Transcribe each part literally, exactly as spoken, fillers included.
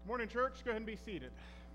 Morning, church. Go ahead and be seated.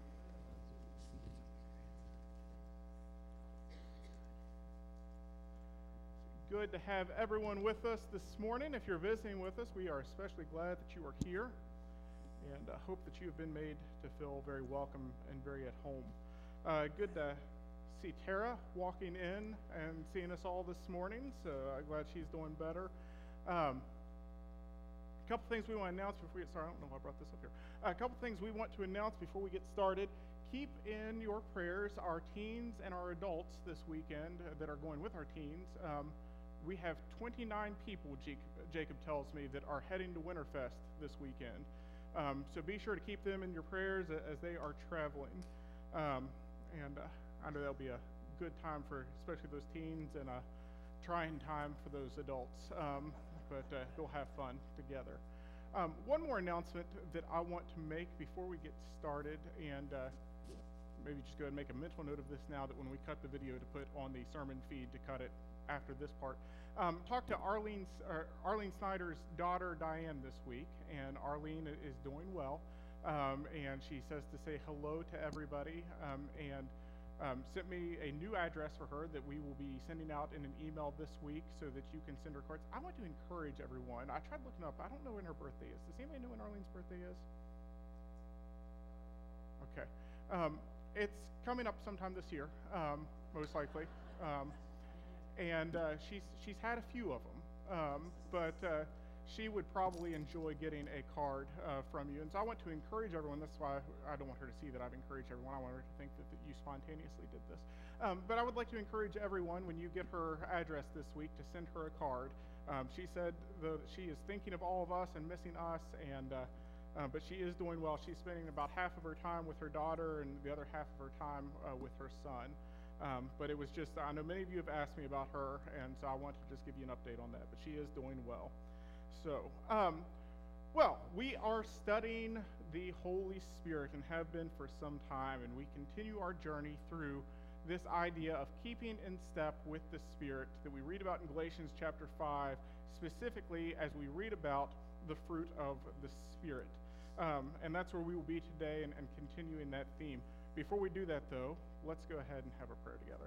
Good to have everyone with us this morning. If you're visiting with us, we are especially glad that you are here, and I hope that you have been made to feel very welcome and very at home. Uh, good to see Tara walking in and seeing us all this morning, so I'm glad she's doing better. Um, A couple things we want to announce before we get started. I don't know if I brought this up here. A couple things we want to announce before we get started. Keep in your prayers our teens and our adults this weekend that are going with our teens. Um, we have twenty-nine people, Jacob tells me, that are heading to Winterfest this weekend. Um, so be sure to keep them in your prayers as they are traveling. Um, and uh, I know that'll be a good time for especially those teens and a trying time for those adults. Um, but uh, we'll have fun together. Um, one more announcement that I want to make before we get started, and uh, maybe just go ahead and make a mental note of this now, that when we cut the video to put on the sermon feed to cut it after this part. Um, talked to Arlene, uh, Arlene Snyder's daughter, Diane, this week, and Arlene is doing well, um, and she says to say hello to everybody, um, and Um, sent me a new address for her that we will be sending out in an email this week so that you can send her cards. I want to encourage everyone. I tried looking up. I don't know when her birthday is. Does anybody know when Arlene's birthday is? Okay. Um, it's coming up sometime this year, um, most likely. Um, and uh, she's she's had a few of them, um, but uh, she would probably enjoy getting a card uh, from you. And so I want to encourage everyone. That's why I don't want her to see that I've encouraged everyone. I want her to think that, that you spontaneously did this. Um, but I would like to encourage everyone, when you get her address this week, to send her a card. Um, she said the, she is thinking of all of us and missing us, and uh, uh, but she is doing well. She's spending about half of her time with her daughter and the other half of her time uh, with her son. Um, but it was just, I know many of you have asked me about her, and so I want to just give you an update on that. But she is doing well. So, um, well, we are studying the Holy Spirit and have been for some time, and we continue our journey through this idea of keeping in step with the Spirit that we read about in Galatians chapter five, specifically as we read about the fruit of the Spirit. Um, and that's where we will be today and, and continuing that theme. Before we do that, though, let's go ahead and have a prayer together.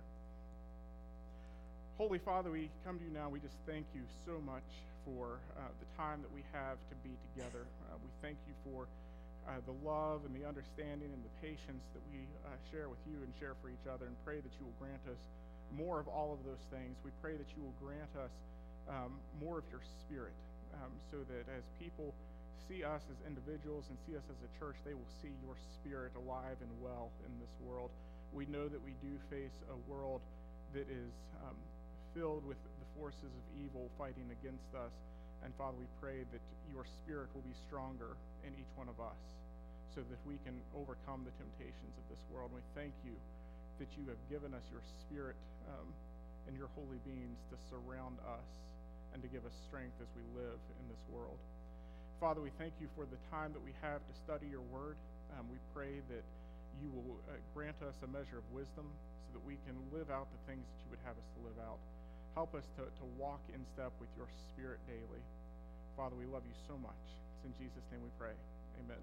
Holy Father, we come to you now. We just thank you so much for uh, the time that we have to be together. Uh, we thank you for uh, the love and the understanding and the patience that we uh, share with you and share for each other, and pray that you will grant us more of all of those things. We pray that you will grant us um, more of your Spirit, um, so that as people see us as individuals and see us as a church, they will see your Spirit alive and well in this world. We know that we do face a world that is um, filled with the forces of evil fighting against us. And Father, we pray that your Spirit will be stronger in each one of us so that we can overcome the temptations of this world. And we thank you that you have given us your Spirit um, and your holy beings to surround us and to give us strength as we live in this world. Father, we thank you for the time that we have to study your word. Um, we pray that you will uh, grant us a measure of wisdom so that we can live out the things that you would have us to live out. Help us to, to walk in step with your Spirit daily. Father, we love you so much. It's in Jesus' name we pray. Amen.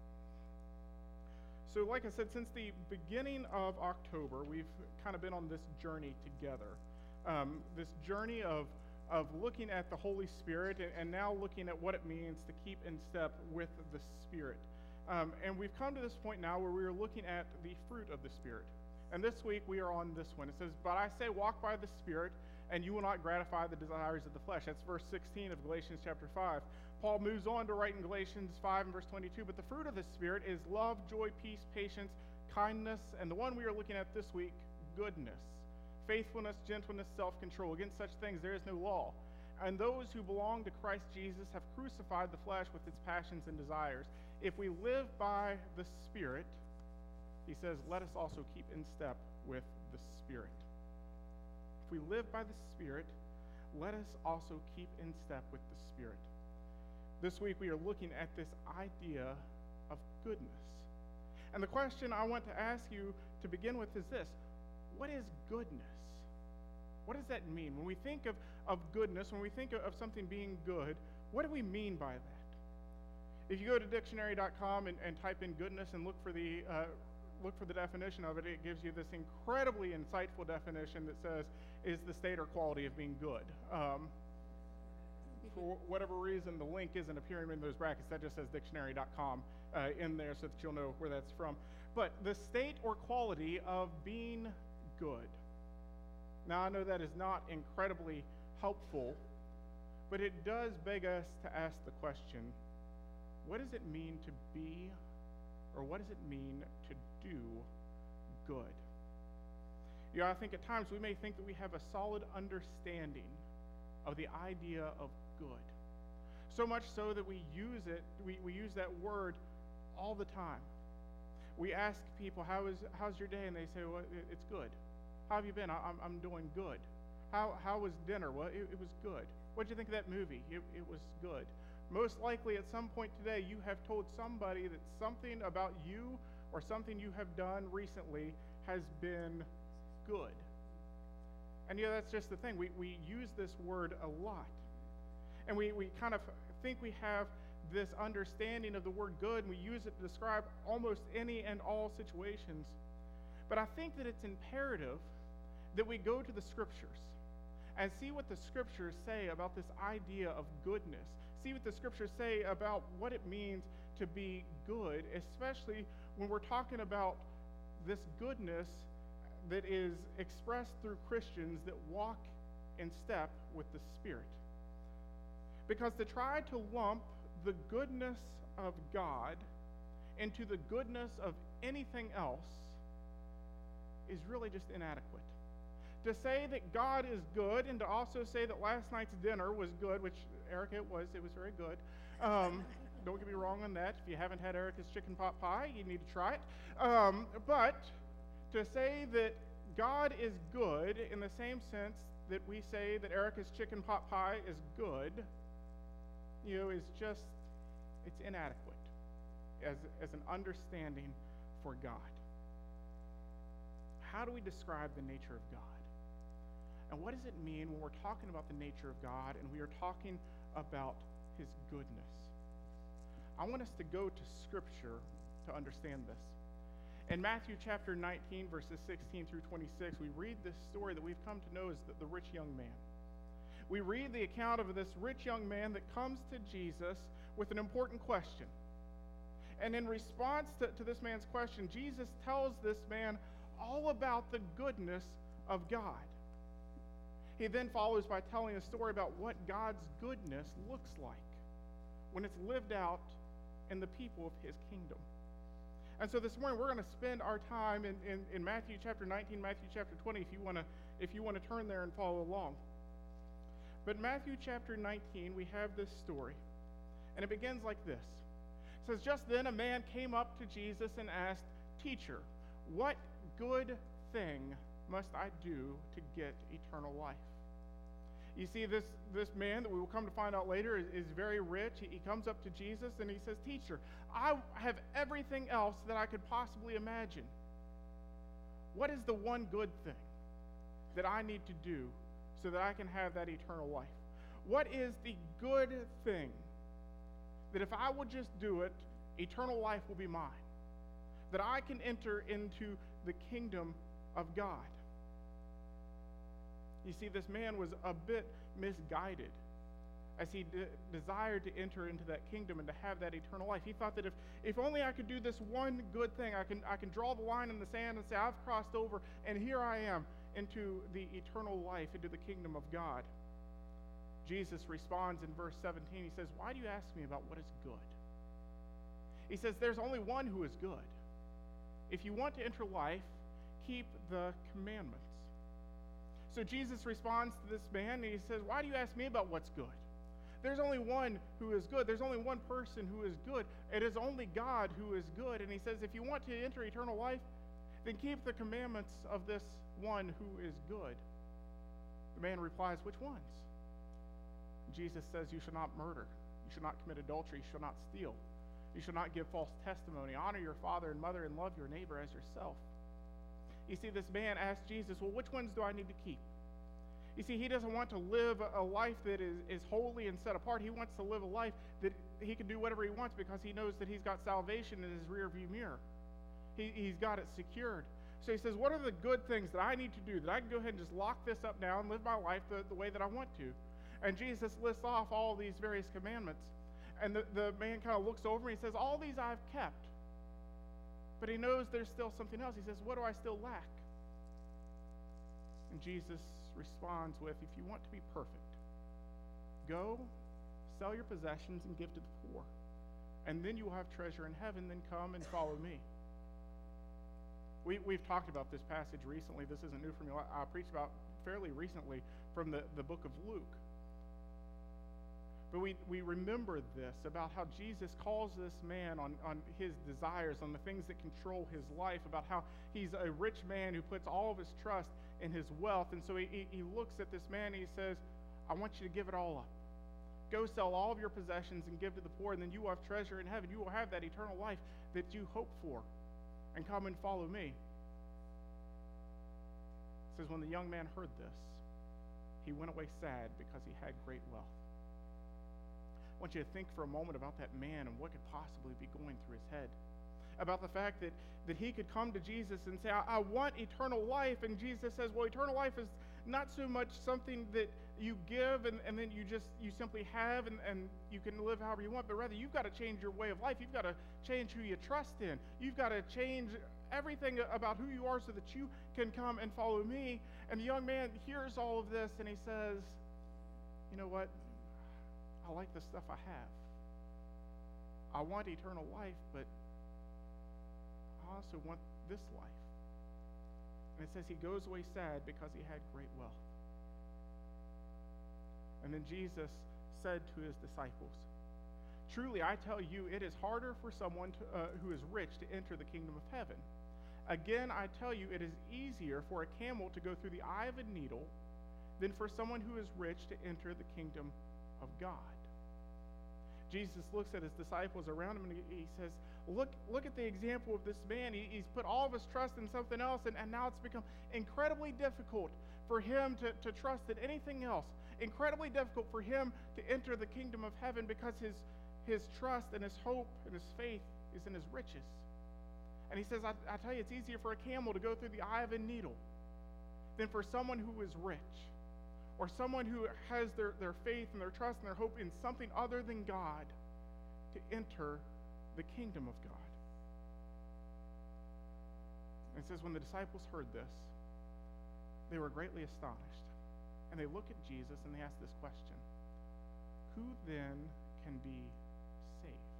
So like I said, since the beginning of October, we've kind of been on this journey together. Um, this journey of, of looking at the Holy Spirit and, and now looking at what it means to keep in step with the Spirit. Um, and we've come to this point now where we are looking at the fruit of the Spirit. And this week we are on this one. It says, "But I say, walk by the Spirit, and you will not gratify the desires of the flesh." That's verse sixteen of Galatians chapter five. Paul moves on to write in Galatians five and verse twenty-two, "But the fruit of the Spirit is love, joy, peace, patience, kindness," and the one we are looking at this week, goodness, faithfulness, gentleness, self-control. Against such things there is no law. And those who belong to Christ Jesus have crucified the flesh with its passions and desires. If we live by the Spirit, he says, let us also keep in step with the Spirit. If we live by the Spirit, let us also keep in step with the Spirit. This week we are looking at this idea of goodness. And the question I want to ask you to begin with is this: what is goodness? What does that mean? When we think of, of goodness, when we think of, of something being good, what do we mean by that? If you go to dictionary dot com and, and type in goodness and look for the uh, look for the definition of it, it gives you this incredibly insightful definition that says, is the state or quality of being good. Um, for whatever reason, the link isn't appearing in those brackets. That just says dictionary dot com uh, in there so that you'll know where that's from. But the state or quality of being good. Now, I know that is not incredibly helpful, but it does beg us to ask the question, what does it mean to be, or what does it mean to do good? You know, I think at times we may think that we have a solid understanding of the idea of good. So much so that we use it, we, we use that word all the time. We ask people, how is how's your day? And they say, well, it, it's good. How have you been? I, I'm, I'm doing good. How how was dinner? Well, it, it was good. What did you think of that movie? It, it was good. Most likely at some point today, you have told somebody that something about you or something you have done recently has been good. And you know, that's just the thing. We, we use this word a lot. And we, we kind of think we have this understanding of the word good, and we use it to describe almost any and all situations. But I think that it's imperative that we go to the scriptures and see what the scriptures say about this idea of goodness. See what the scriptures say about what it means to be good, especially when we're talking about this goodness that is expressed through Christians that walk in step with the Spirit. Because to try to lump the goodness of God into the goodness of anything else is really just inadequate. To say that God is good and to also say that last night's dinner was good, which, Erica, it was, it was very good. Um, don't get me wrong on that. If you haven't had Erica's chicken pot pie, you need to try it. Um, but to say that God is good in the same sense that we say that Erica's chicken pot pie is good, you know, is just, it's inadequate as, as an understanding for God. How do we describe the nature of God? And what does it mean when we're talking about the nature of God and we are talking about his goodness? I want us to go to Scripture to understand this. In Matthew chapter nineteen, verses sixteen through twenty-six, we read this story that we've come to know as the, the rich young man. We read the account of this rich young man that comes to Jesus with an important question. And in response to, to this man's question, Jesus tells this man all about the goodness of God. He then follows by telling a story about what God's goodness looks like when it's lived out in the people of his kingdom. And so this morning we're going to spend our time in, in, in Matthew chapter nineteen, Matthew chapter twenty, if you want to if you want to turn there and follow along. But Matthew chapter nineteen, we have this story, and it begins like this. It says, just then a man came up to Jesus and asked, "Teacher, what good thing must I do to get eternal life?" You see, this, this man that we will come to find out later is, is very rich. He, he comes up to Jesus and he says, "Teacher, I have everything else that I could possibly imagine. What is the one good thing that I need to do so that I can have that eternal life? What is the good thing that if I will just do it, eternal life will be mine? That I can enter into the kingdom of God?" You see, this man was a bit misguided as he de- desired to enter into that kingdom and to have that eternal life. He thought that if, if only I could do this one good thing, I can, I can draw the line in the sand and say, I've crossed over, and here I am into the eternal life, into the kingdom of God. Jesus responds in verse seventeen. He says, "Why do you ask me about what is good?" He says, "There's only one who is good. If you want to enter life, keep the commandments." So Jesus responds to this man, and he says, "Why do you ask me about what's good? There's only one who is good. There's only one person who is good. It is only God who is good." And he says, if you want to enter eternal life, then keep the commandments of this one who is good. The man replies, "Which ones?" Jesus says, "You shall not murder. You shall not commit adultery. You shall not steal. You shall not give false testimony. Honor your father and mother, and love your neighbor as yourself." You see, this man asked Jesus, "Well, which ones do I need to keep?" You see, he doesn't want to live a life that is, is holy and set apart. He wants to live a life that he can do whatever he wants because he knows that he's got salvation in his rearview mirror. He, he's got it secured. So he says, what are the good things that I need to do that I can go ahead and just lock this up now and live my life the, the way that I want to? And Jesus lists off all these various commandments. And the, the man kind of looks over and he says, all these I've kept. But he knows there's still something else. He says, what do I still lack? And Jesus responds with, if you want to be perfect, go, sell your possessions and give to the poor. And then you will have treasure in heaven. Then come and follow me. We, we've talked about this passage recently. This isn't new for me. I, I preached about fairly recently from the, the book of Luke. But we, we remember this about how Jesus calls this man on, on his desires, on the things that control his life, about how he's a rich man who puts all of his trust in his wealth. And so he, he, he looks at this man and he says, I want you to give it all up. Go sell all of your possessions and give to the poor, and then you will have treasure in heaven. You will have that eternal life that you hope for. And come and follow me. It says, when the young man heard this, he went away sad because he had great wealth. I want you to think for a moment about that man and what could possibly be going through his head. About the fact that, that he could come to Jesus and say, I, I want eternal life. And Jesus says, well, eternal life is not so much something that you give and, and then you just, you simply have and, and you can live however you want, but rather you've got to change your way of life. You've got to change who you trust in. You've got to change everything about who you are so that you can come and follow me. And the young man hears all of this and he says, you know what? I like the stuff I have. I want eternal life, but I also want this life. And it says he goes away sad because he had great wealth. And then Jesus said to his disciples, truly I tell you, it is harder for someone to, uh, who is rich to enter the kingdom of heaven. Again, I tell you, it is easier for a camel to go through the eye of a needle than for someone who is rich to enter the kingdom of God. Jesus looks at his disciples around him and he says, look, look at the example of this man. He, he's put all of his trust in something else, and, and now it's become incredibly difficult for him to, to trust in anything else. Incredibly difficult for him to enter the kingdom of heaven because his, his trust and his hope and his faith is in his riches. And he says, I, I tell you, it's easier for a camel to go through the eye of a needle than for someone who is rich, or someone who has their, their faith and their trust and their hope in something other than God to enter the kingdom of God. And it says, when the disciples heard this, they were greatly astonished. And they look at Jesus and they ask this question, who then can be saved?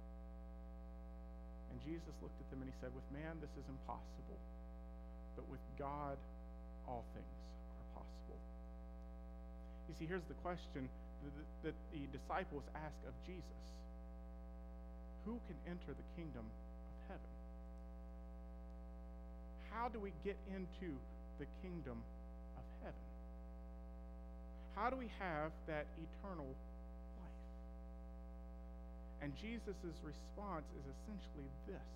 And Jesus looked at them and he said, with man this is impossible, but with God all things are possible. You see, here's the question that, that the disciples ask of Jesus. Who can enter the kingdom of heaven? How do we get into the kingdom of heaven? How do we have that eternal life? And Jesus' response is essentially this: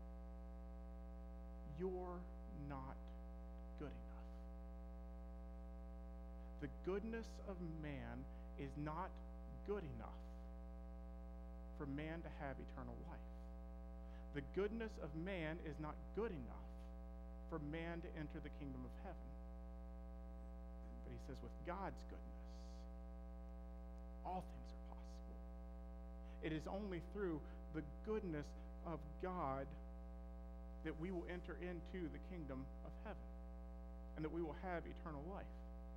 you're not good enough. The goodness of man is not good enough for man to have eternal life. The goodness of man is not good enough for man to enter the kingdom of heaven. But he says with God's goodness, all things are possible. It is only through the goodness of God that we will enter into the kingdom of heaven and that we will have eternal life.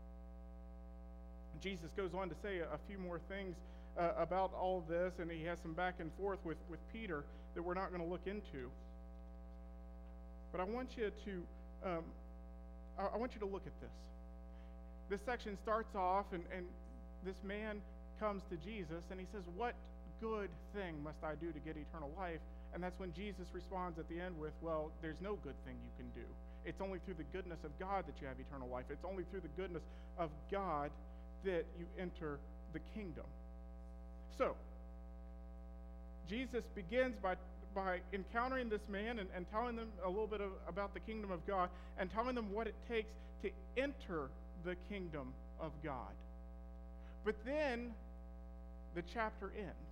Jesus goes on to say a, a few more things uh, about all of this, and he has some back and forth with, with Peter that we're not going to look into. But I want you to um, I, I want you to look at this. This section starts off, and, and this man comes to Jesus, and he says, what good thing must I do to get eternal life? And that's when Jesus responds at the end with, well, there's no good thing you can do. It's only through the goodness of God that you have eternal life. It's only through the goodness of God that you enter the kingdom. So, Jesus begins by, by encountering this man and, and telling them a little bit of, about the kingdom of God and telling them what it takes to enter the kingdom of God. But then the chapter ends.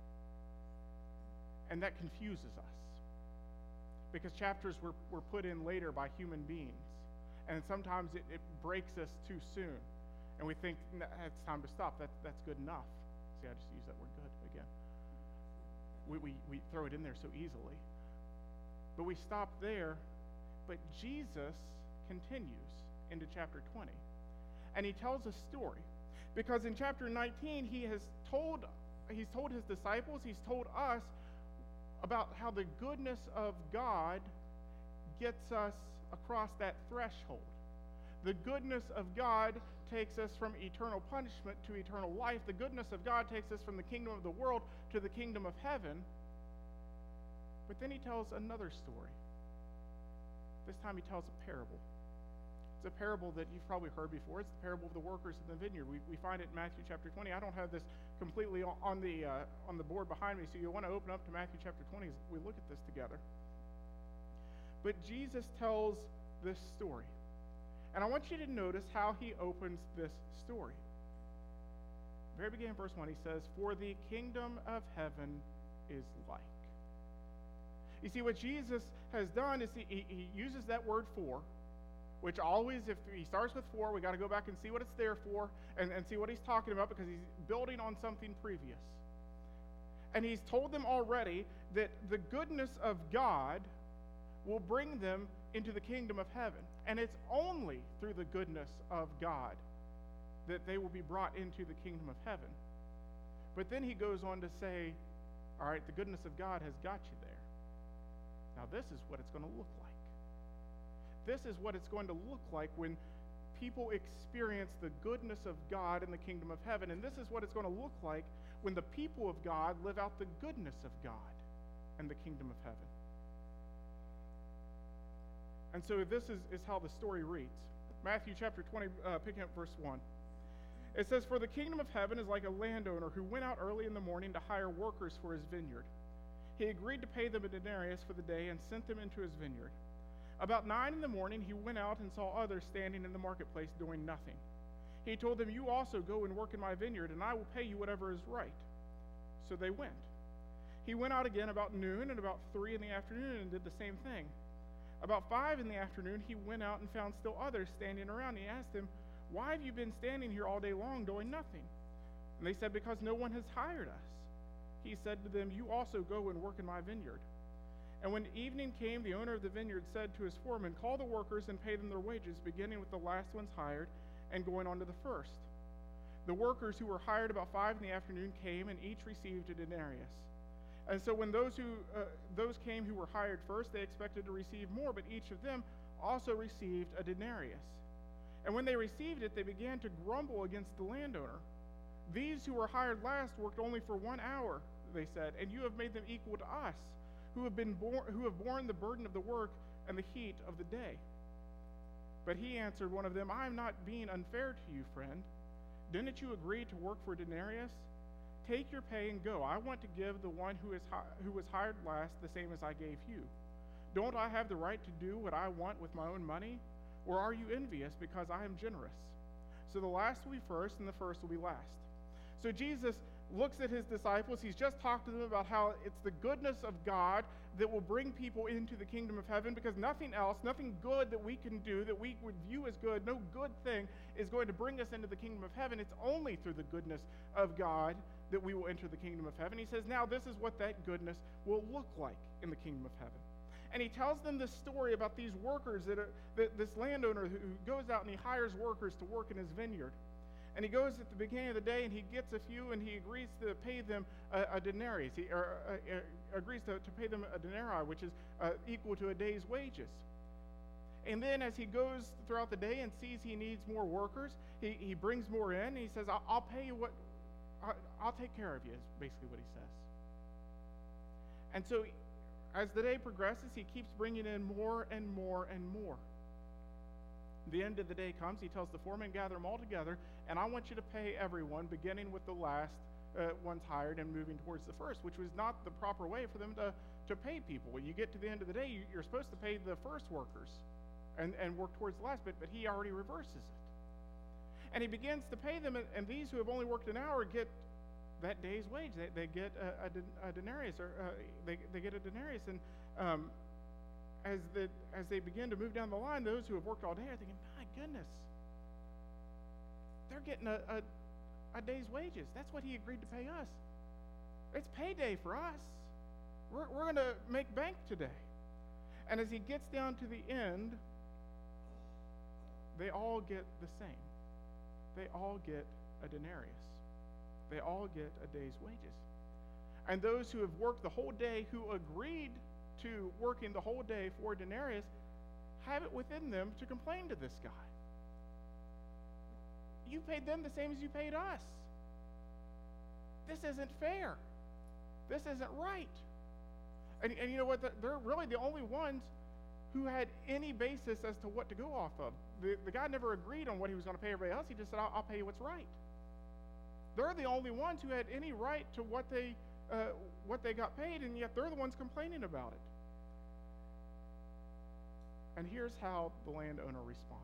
And that confuses us. Because chapters were, were put in later by human beings. And sometimes it, it breaks us too soon. And we think, nah, it's time to stop. That, that's good enough. See, I just used that word good again. We, we, we throw it in there so easily. But we stop there. But Jesus continues into chapter twenty. And he tells a story. Because in chapter nineteen, he has told, he's told his disciples, he's told us about how the goodness of God gets us across that threshold. The goodness of God takes us from eternal punishment to eternal life. The goodness of God takes us from the kingdom of the world to the kingdom of heaven. But then he tells another story. This time he tells a parable. It's a parable that you've probably heard before. It's the parable of the workers in the vineyard. We, we find it in Matthew chapter twenty. I don't have this completely on the uh, on the board behind me, so you'll want to open up to Matthew chapter twenty as we look at this together. But Jesus tells this story. And I want you to notice how he opens this story. Very beginning, verse one, he says, "For the kingdom of heaven is like." You see, what Jesus has done is he, he, he uses that word "for," which always, if he starts with "for," we got to go back and see what it's there for and, and see what he's talking about, because he's building on something previous. And he's told them already that the goodness of God will bring them into the kingdom of heaven. And it's only through the goodness of God that they will be brought into the kingdom of heaven. But then he goes on to say, all right, the goodness of God has got you there. Now this is what it's going to look like. This is what it's going to look like when people experience the goodness of God in the kingdom of heaven. And this is what it's going to look like when the people of God live out the goodness of God in the kingdom of heaven. And so this is, is how the story reads. Matthew chapter twenty, uh, picking up verse one. It says, "For the kingdom of heaven is like a landowner who went out early in the morning to hire workers for his vineyard. He agreed to pay them a denarius for the day and sent them into his vineyard. About nine in the morning he went out and saw others standing in the marketplace doing nothing. He told them, 'You also go and work in my vineyard, and I will pay you whatever is right.' So they went. He went out again about noon and about three in the afternoon and did the same thing. About five in the afternoon he went out and found still others standing around. He asked them, 'Why have you been standing here all day long doing nothing?' And they said, 'Because no one has hired us.' He said to them, 'You also go and work in my vineyard.' And when evening came, the owner of the vineyard said to his foreman, 'Call the workers and pay them their wages, beginning with the last ones hired and going on to the first.' The workers who were hired about five in the afternoon came, and each received a denarius. And so when those who uh, those came who were hired first, they expected to receive more, but each of them also received a denarius. And when they received it, they began to grumble against the landowner. 'These who were hired last worked only for one hour,' they said, 'and you have made them equal to us, who have been born, who have borne the burden of the work and the heat of the day.' But he answered one of them, 'I am not being unfair to you, friend. Didn't you agree to work for a denarius? Take your pay and go. I want to give the one who is hi- who was hired last the same as I gave you. Don't I have the right to do what I want with my own money? Or are you envious because I am generous? So the last will be first, and the first will be last.'" So Jesus looks at his disciples. He's just talked to them about how it's the goodness of God that will bring people into the kingdom of heaven, because nothing else, nothing good that we can do, that we would view as good, no good thing is going to bring us into the kingdom of heaven. It's only through the goodness of God that we will enter the kingdom of heaven. He says, now this is what that goodness will look like in the kingdom of heaven. And he tells them this story about these workers, that are, that this landowner who goes out and he hires workers to work in his vineyard. And he goes at the beginning of the day and he gets a few and he agrees to pay them a, a denarius, he, or uh, uh, agrees to, to pay them a denarii, which is uh, equal to a day's wages. And then as he goes throughout the day and sees he needs more workers, he, he brings more in. And he says, I'll, I'll pay you what, I'll, I'll take care of you, is basically what he says. And so as the day progresses, he keeps bringing in more and more and more. The end of the day comes, he tells the foreman, gather them all together, and I want you to pay everyone, beginning with the last uh, ones hired and moving towards the first, which was not the proper way for them to, to pay people. When you get to the end of the day, you, you're supposed to pay the first workers and, and work towards the last bit, but he already reverses it. And he begins to pay them, and, and these who have only worked an hour get that day's wage. They, they get a, a, den- a denarius, or uh, they, they get a denarius. And um, as, the, as they begin to move down the line, those who have worked all day are thinking, my goodness, they're getting a, a, a day's wages. That's what he agreed to pay us. It's payday for us. We're, we're going to make bank today. And as he gets down to the end, they all get the same. They all get a denarius. They all get a day's wages. And those who have worked the whole day, who agreed to working the whole day for a denarius, have it within them to complain to this guy. You paid them the same as you paid us. This isn't fair. This isn't right. And, and you know what? They're really the only ones who had any basis as to what to go off of. The, the guy never agreed on what he was going to pay everybody else. He just said, I'll, I'll pay you what's right. They're the only ones who had any right to what they, uh, what they got paid, and yet they're the ones complaining about it. And here's how the landowner responds.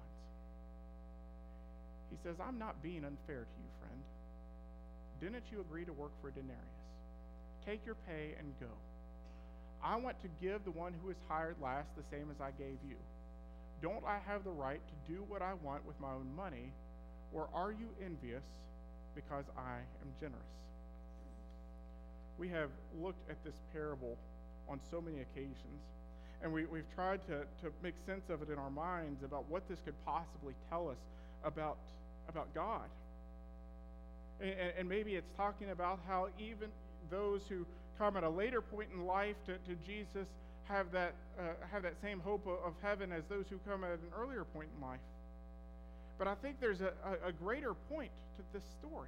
He says, I'm not being unfair to you, friend. Didn't you agree to work for a denarius? Take your pay and go. I want to give the one who was hired last the same as I gave you. Don't I have the right to do what I want with my own money, or are you envious because I am generous? We have looked at this parable on so many occasions, and we, we've tried to, to make sense of it in our minds about what this could possibly tell us about, about God. And, and maybe it's talking about how even those who come at a later point in life to, to Jesus have that, uh, have that same hope of, of heaven as those who come at an earlier point in life. But I think there's a, a, a greater point to this story.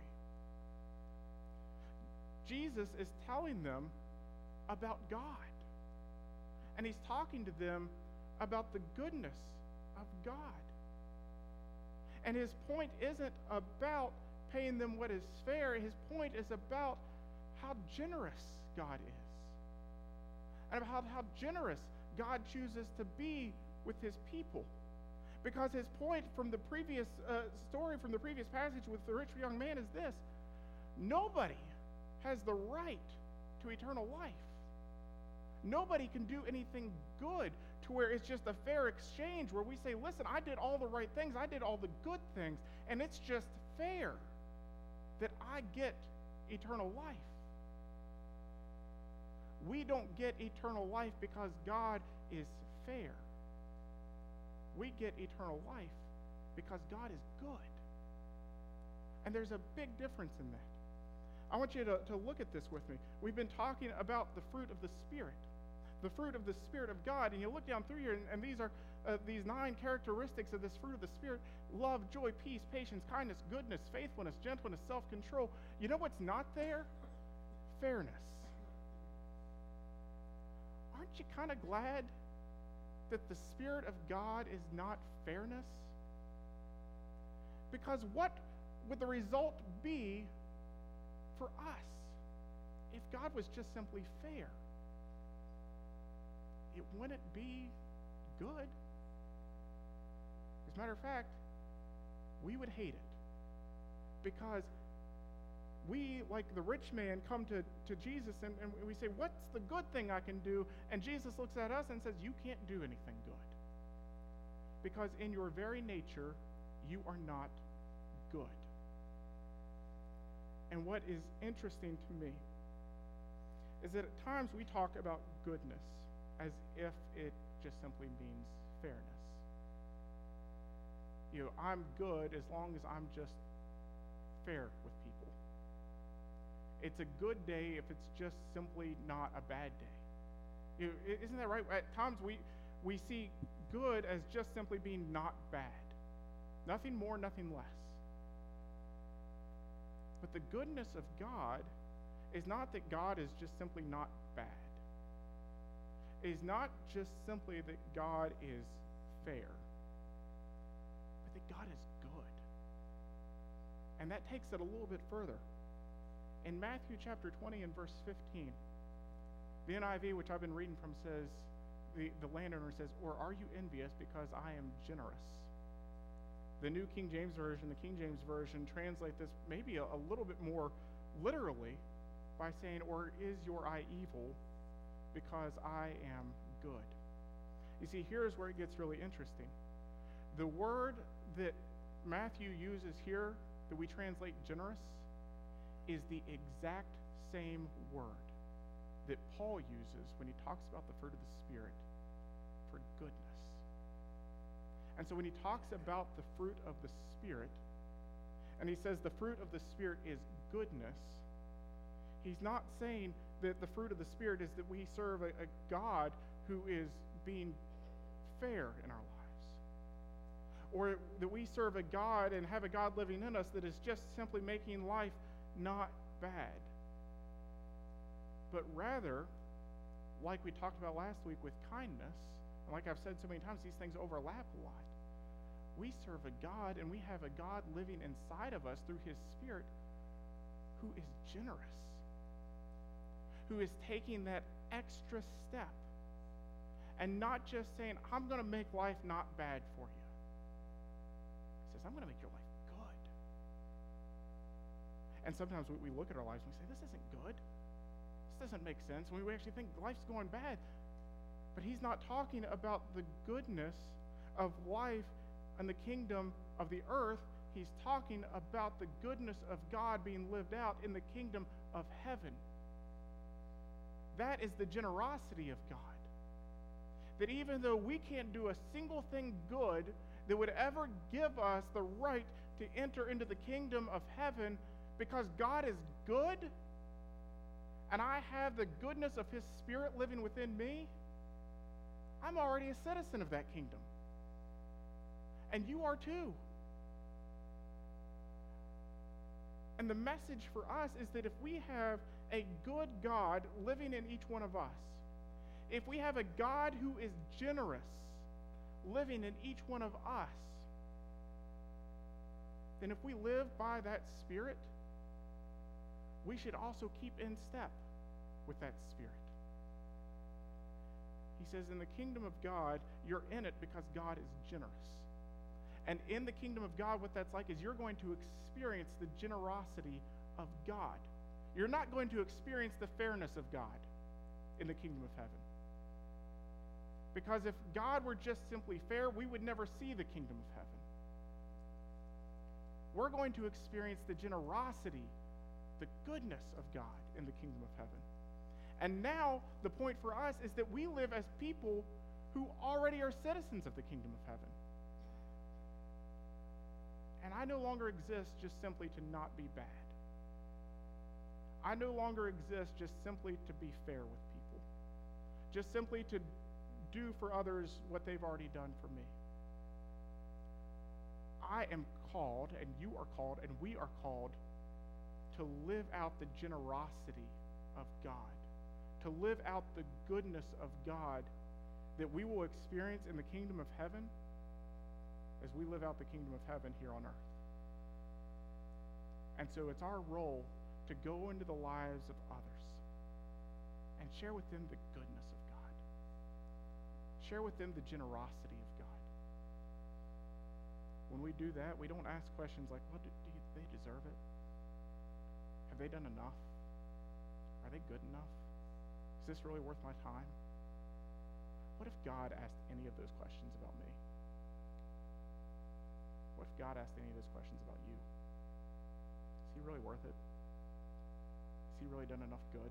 Jesus is telling them about God. And he's talking to them about the goodness of God. And his point isn't about paying them what is fair. His point is about how generous God is. And about how generous God chooses to be with his people. Because his point from the previous uh, story, from the previous passage with the rich young man is this: nobody has the right to eternal life. Nobody can do anything good to where it's just a fair exchange where we say, listen, I did all the right things, I did all the good things, and it's just fair that I get eternal life. We don't get eternal life because God is fair. We get eternal life because God is good. And there's a big difference in that. I want you to, to look at this with me. We've been talking about the fruit of the Spirit, the fruit of the Spirit of God. And you look down through here, and, and these are uh, these nine characteristics of this fruit of the Spirit: love, joy, peace, patience, kindness, goodness, faithfulness, gentleness, self-control. You know what's not there? Fairness. Aren't you kind of glad that the Spirit of God is not fairness? Because what would the result be for us if God was just simply fair? It wouldn't be good. As a matter of fact, we would hate it. Because we, like the rich man, come to, to Jesus and, and we say, what's the good thing I can do? And Jesus looks at us and says, you can't do anything good. Because in your very nature, you are not good. And what is interesting to me is that at times we talk about goodness as if it just simply means fairness. You know, I'm good as long as I'm just fair with people. It's a good day if it's just simply not a bad day. You know, isn't that right? At times we, we see good as just simply being not bad. Nothing more, nothing less. But the goodness of God is not that God is just simply not bad. It is not just simply that God is fair, but that God is good. And that takes it a little bit further. In Matthew chapter twenty and verse fifteen, the N I V, which I've been reading from, says, the, the landowner says, or are you envious because I am generous? The New King James Version, the King James Version, translate this maybe a, a little bit more literally by saying, or is your eye evil because I am good? You see, here's where it gets really interesting. The word that Matthew uses here, that we translate generous, is the exact same word that Paul uses when he talks about the fruit of the Spirit for goodness. And so when he talks about the fruit of the Spirit, and he says the fruit of the Spirit is goodness, he's not saying that the fruit of the Spirit is that we serve a, a God who is being fair in our lives, or that we serve a God and have a God living in us that is just simply making life not bad. But rather, like we talked about last week with kindness, and like I've said so many times, these things overlap a lot. We serve a God, and we have a God living inside of us through his Spirit who is generous, who is taking that extra step and not just saying, I'm going to make life not bad for you. He says, I'm going to make your life good. And sometimes we, we look at our lives and we say, this isn't good. This doesn't make sense. We actually think life's going bad. But he's not talking about the goodness of life and the kingdom of the earth. He's talking about the goodness of God being lived out in the kingdom of heaven. That is the generosity of God. That even though we can't do a single thing good that would ever give us the right to enter into the kingdom of heaven, because God is good and I have the goodness of his Spirit living within me, I'm already a citizen of that kingdom. And you are too. And the message for us is that if we have a good God living in each one of us, if we have a God who is generous living in each one of us, then if we live by that Spirit, we should also keep in step with that Spirit. He says, in the kingdom of God, you're in it because God is generous. And in the kingdom of God, what that's like is you're going to experience the generosity of God. You're not going to experience the fairness of God in the kingdom of heaven. Because if God were just simply fair, we would never see the kingdom of heaven. We're going to experience the generosity, the goodness of God in the kingdom of heaven. And now the point for us is that we live as people who already are citizens of the kingdom of heaven. And I no longer exist just simply to not be bad. I no longer exist just simply to be fair with people, just simply to do for others what they've already done for me. I am called, and you are called, and we are called to live out the generosity of God, to live out the goodness of God that we will experience in the kingdom of heaven as we live out the kingdom of heaven here on earth. And so it's our role to go into the lives of others and share with them the goodness of God. Share with them the generosity of God. When we do that, we don't ask questions like, well, do, do you, they deserve it? Have they done enough? Are they good enough? Is this really worth my time? What if God asked any of those questions about me? What if God asked any of those questions about you? Is he really worth it? Has he really done enough good?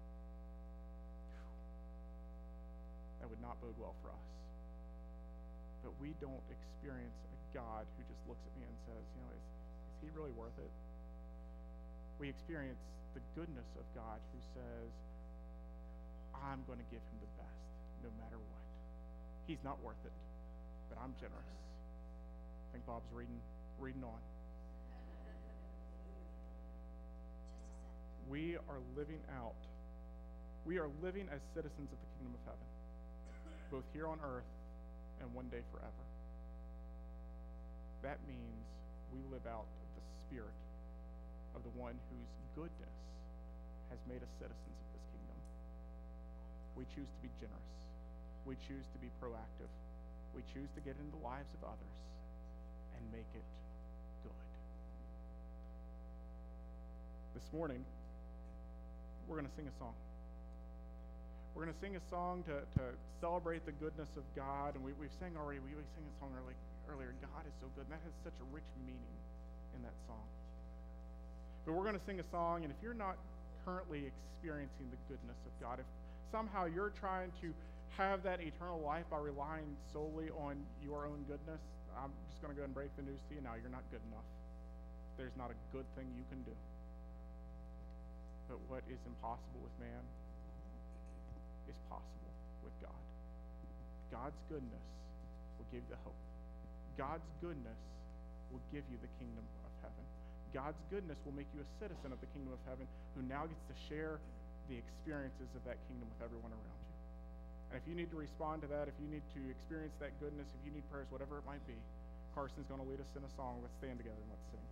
That would not bode well for us. But we don't experience a God who just looks at me and says, you know, is, is he really worth it? We experience the goodness of God who says, I'm going to give him the best no matter what. He's not worth it, but I'm generous. I think Bob's reading reading on. We are living out. We are living as citizens of the kingdom of heaven, both here on earth and one day forever. That means we live out the spirit of the one whose goodness has made us citizens of this kingdom. We choose to be generous. We choose to be proactive. We choose to get into the lives of others and make it good. This morning, we're going to sing a song. We're going to sing a song to, to celebrate the goodness of God. And we, we've sang already, we, we sang a song early, earlier, God is so good. And that has such a rich meaning in that song. But we're going to sing a song, and if you're not currently experiencing the goodness of God, if somehow you're trying to have that eternal life by relying solely on your own goodness, I'm just going to go ahead and break the news to you now. You're not good enough. There's not a good thing you can do. But what is impossible with man is possible with God. God's goodness will give you the hope. God's goodness will give you the kingdom of heaven. God's goodness will make you a citizen of the kingdom of heaven who now gets to share the experiences of that kingdom with everyone around you. And if you need to respond to that, if you need to experience that goodness, if you need prayers, whatever it might be, Carson's going to lead us in a song. Let's stand together and let's sing.